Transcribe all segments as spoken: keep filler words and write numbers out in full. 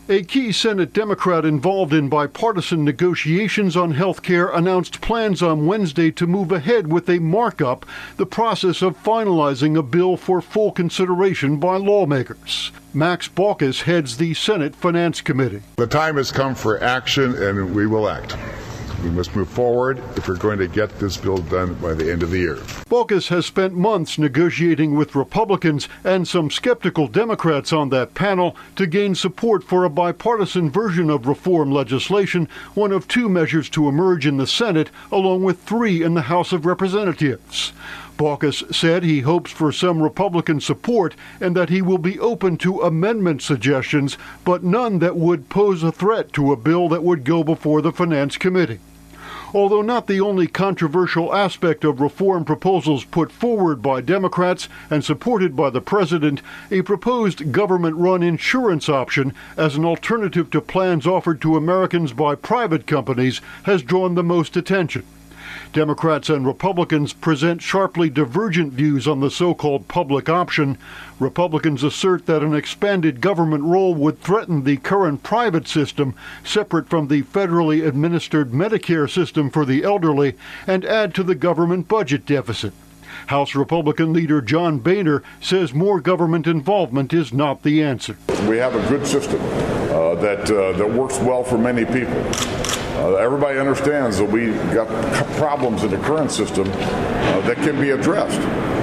A key Senate Democrat involved in bipartisan negotiations on health care announced plans on Wednesday to move ahead with a markup, the process of finalizing a bill for full consideration by lawmakers. Max Baucus heads the Senate Finance Committee. The time has come for action, and we will act. We must move forward if we're going to get this bill done by the end of the year. Baucus has spent months negotiating with Republicans and some skeptical Democrats on that panel to gain support for a bipartisan version of reform legislation, one of two measures to emerge in the Senate, along with three in the House of Representatives. Baucus said he hopes for some Republican support and that he will be open to amendment suggestions, but none that would pose a threat to a bill that would go before the Finance Committee. Although not the only controversial aspect of reform proposals put forward by Democrats and supported by the president, a proposed government-run insurance option as an alternative to plans offered to Americans by private companies has drawn the most attention. Democrats and Republicans present sharply divergent views on the so-called public option. Republicans assert that an expanded government role would threaten the current private system, separate from the federally administered Medicare system for the elderly, and add to the government budget deficit. House Republican leader John Boehner says more government involvement is not the answer. We have a good system uh, that, uh, that works well for many people. Uh, everybody understands that we got problems in the current system uh, that can be addressed.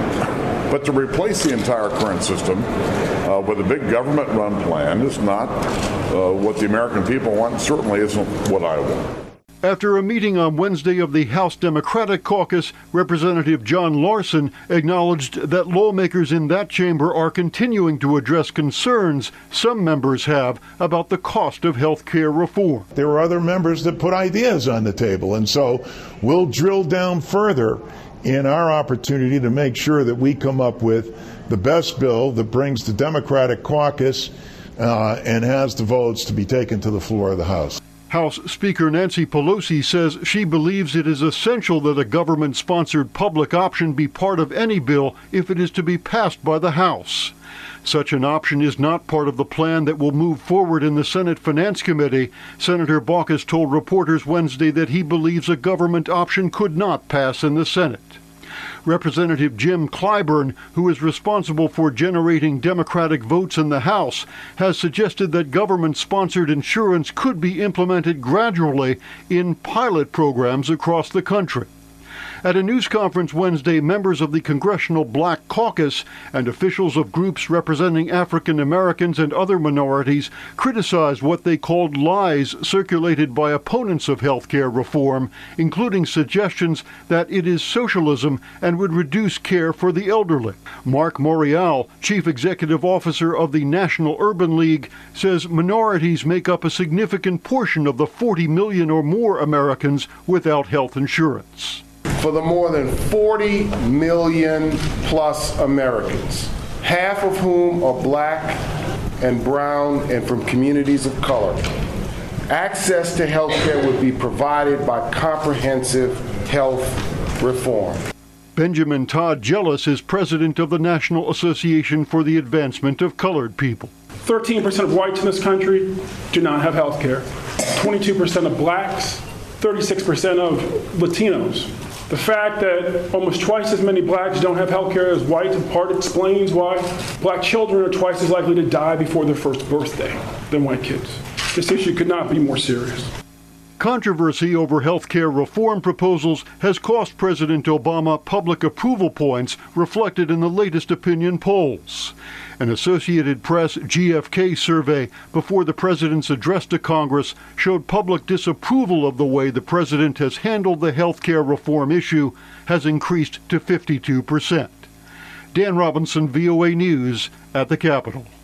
But to replace the entire current system uh, with a big government-run plan is not uh, what the American people want, and certainly isn't what I want. After a meeting on Wednesday of the House Democratic Caucus, Representative John Larson acknowledged that lawmakers in that chamber are continuing to address concerns some members have about the cost of health care reform. There are other members that put ideas on the table, and so we'll drill down further in our opportunity to make sure that we come up with the best bill that brings the Democratic caucus uh, and has the votes to be taken to the floor of the House. House Speaker Nancy Pelosi says she believes it is essential that a government-sponsored public option be part of any bill if it is to be passed by the House. Such an option is not part of the plan that will move forward in the Senate Finance Committee. Senator Baucus told reporters Wednesday that he believes a government option could not pass in the Senate. Representative Jim Clyburn, who is responsible for generating Democratic votes in the House, has suggested that government-sponsored insurance could be implemented gradually in pilot programs across the country. At a news conference Wednesday, members of the Congressional Black Caucus and officials of groups representing African Americans and other minorities criticized what they called lies circulated by opponents of health care reform, including suggestions that it is socialism and would reduce care for the elderly. Mark Morial, chief executive officer of the National Urban League, says minorities make up a significant portion of the forty million or more Americans without health insurance. For the more than forty million plus Americans, half of whom are black and brown and from communities of color, access to health care would be provided by comprehensive health reform. Benjamin Todd Jellis is president of the National Association for the Advancement of Colored People. thirteen percent of whites in this country do not have health care. twenty-two percent of blacks, thirty-six percent of Latinos. The fact that almost twice as many blacks don't have health care as whites in part explains why black children are twice as likely to die before their first birthday than white kids. This issue could not be more serious. Controversy over health care reform proposals has cost President Obama public approval points reflected in the latest opinion polls. An Associated Press G F K survey before the president's address to Congress showed public disapproval of the way the president has handled the health care reform issue has increased to fifty-two percent. Dan Robinson, V O A News, at the Capitol.